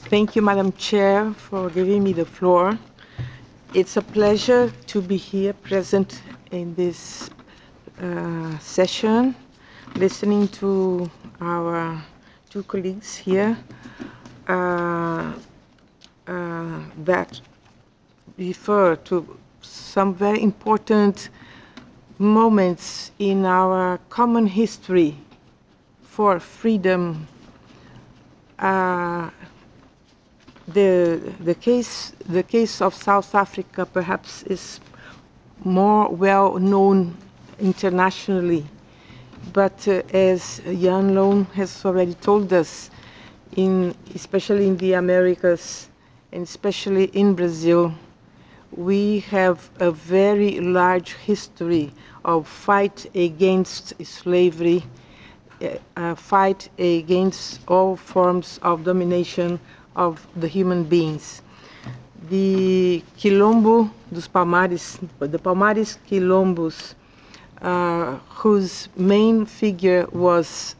Thank you, Madam Chair, for giving me the floor. It's a pleasure to be here present in this session, listening to our two colleagues here uh, that refer to some very important moments in our common history for freedom. Uh, the case of South Africa perhaps is more well known internationally, but as Jan Loon has already told us, especially in the Americas and especially in Brazil, we have a very large history of fight against slavery, fight against all forms of domination of the human beings. The Quilombo dos Palmares, the Palmares Quilombos, whose main figure was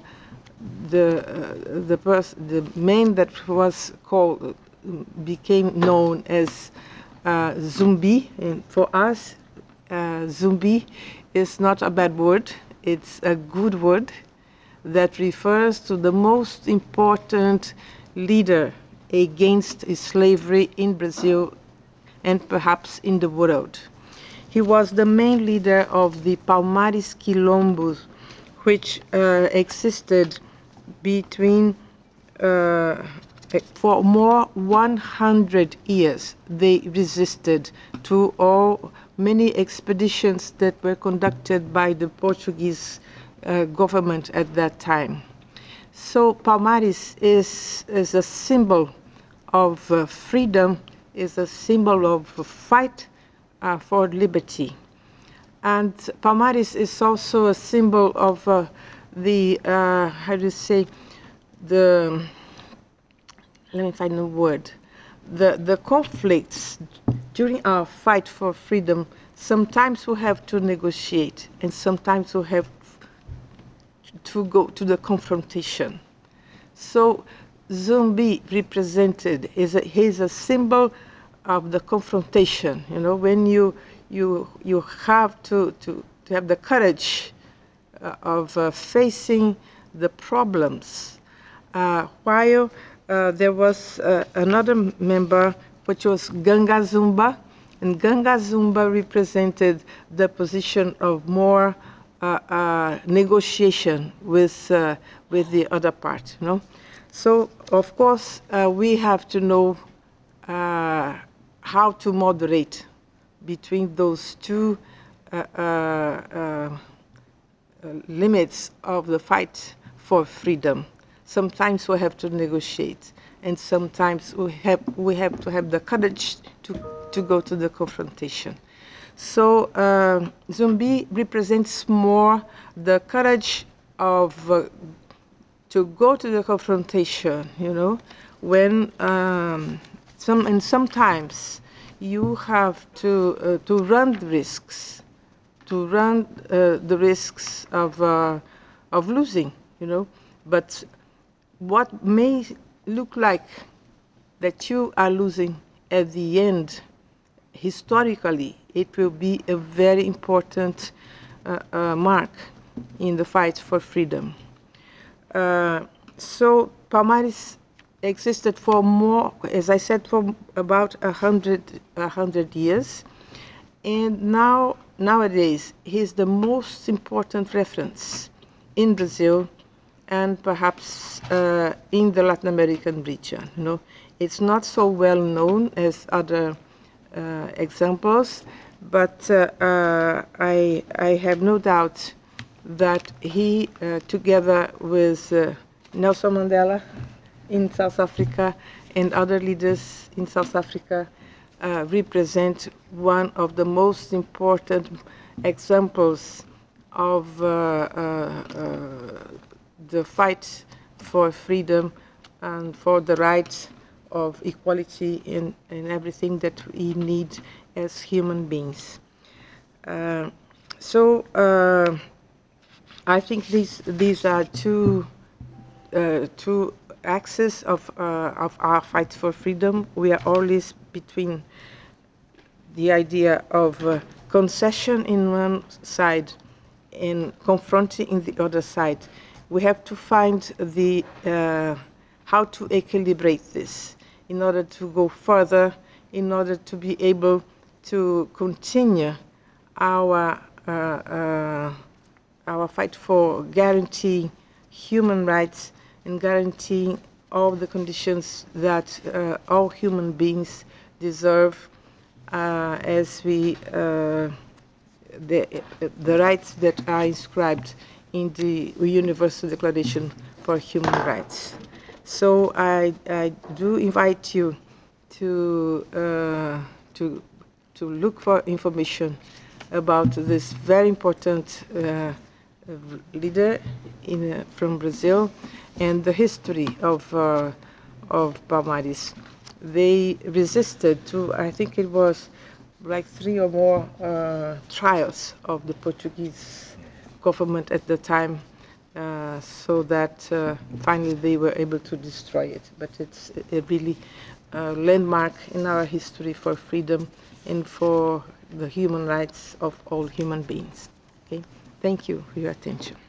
the man that was called, became known as Zumbi. And for us, Zumbi is not a bad word, it's a good word that refers to the most important leader against slavery in Brazil and perhaps in the world. He was the main leader of the Palmares Quilombos, which existed between for more 100 years. They resisted to all many expeditions that were conducted by the Portuguese government at that time. So Palmares is a symbol of freedom, is a symbol of fight for liberty. And Palmares is also a symbol of how do you say, the, let me find the word, the conflicts during our fight for freedom. Sometimes we have to negotiate, and sometimes we have to go to the confrontation. So Zumbi represented he's a symbol of the confrontation. You know, when you have to have the courage of facing the problems. While there was another member, which was Ganga Zumba, and Ganga Zumba represented the position of more negotiation with the other part. You know? So of course we have to know how to moderate between those two limits of the fight for freedom. Sometimes we have to negotiate, and sometimes we have to have the courage to go to the confrontation. So Zumbi represents more the courage of to go to the confrontation. You know, when sometimes you have to run the risks, the risks of losing. You know, but what may look like that you are losing at the end, historically, it will be a very important mark in the fight for freedom. So Palmares existed for more, as I said, for about 100 years, and nowadays he's the most important reference in Brazil and perhaps in the Latin American region. You know, it's not so well known as other examples, but I have no doubt that he, together with Nelson Mandela in South Africa and other leaders in South Africa, represent one of the most important examples of the fight for freedom and for the rights of equality in everything that we need as human beings. So I think these are two axis of our fight for freedom, we are always between the idea of concession in one side and confronting in the other side. We have to find the how to equilibrate this in order to go further, in order to be able to continue our fight for guaranteeing human rights and guaranteeing all the conditions that all human beings deserve, as the rights that are inscribed in the Universal Declaration for Human Rights. So I do invite you to look for information about this very important leader from Brazil and the history of Palmares. They resisted to, I think it was like 3 or more trials of the Portuguese government at the time, so that finally they were able to destroy it. But it's a really landmark in our history for freedom and for the human rights of all human beings. Okay? Thank you for your attention.